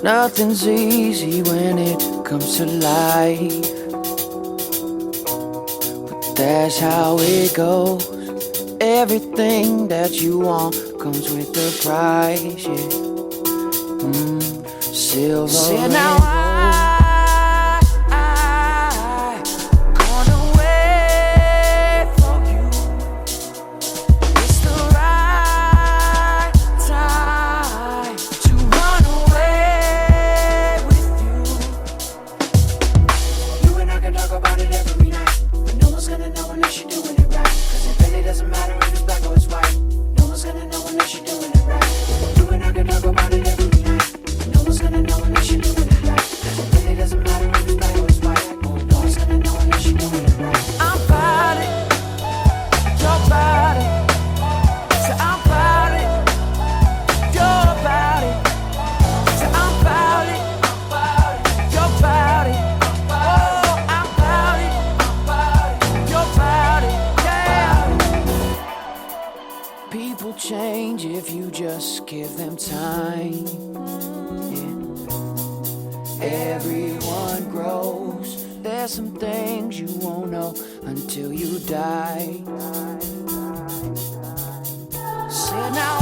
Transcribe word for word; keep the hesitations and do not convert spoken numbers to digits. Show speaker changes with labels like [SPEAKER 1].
[SPEAKER 1] Nothing's easy when it comes to life, but that's how it goes. Everything that you want comes with a price, yeah. Mm, silver. Say now I, I gone away from you. It's the right time to run away with you. You and I can talk about it every night, but no one's gonna know unless you're doing it right. Cause it really doesn't matter if it's black or it's white. No one's gonna know unless you're doing it right. You and I can talk about it every night, but no one's gonna know unless you're doing it right. Cause it really doesn't matter if it's black or it's white. No one's gonna know unless you're doing it right. I'm about it, your body. So I'm about it, your body. So I'm about it, your body. Oh, I'm about it, your body. Yeah. People change if you just give them time. Yeah. Everyone grows. There's some things you won't know until you die. Say now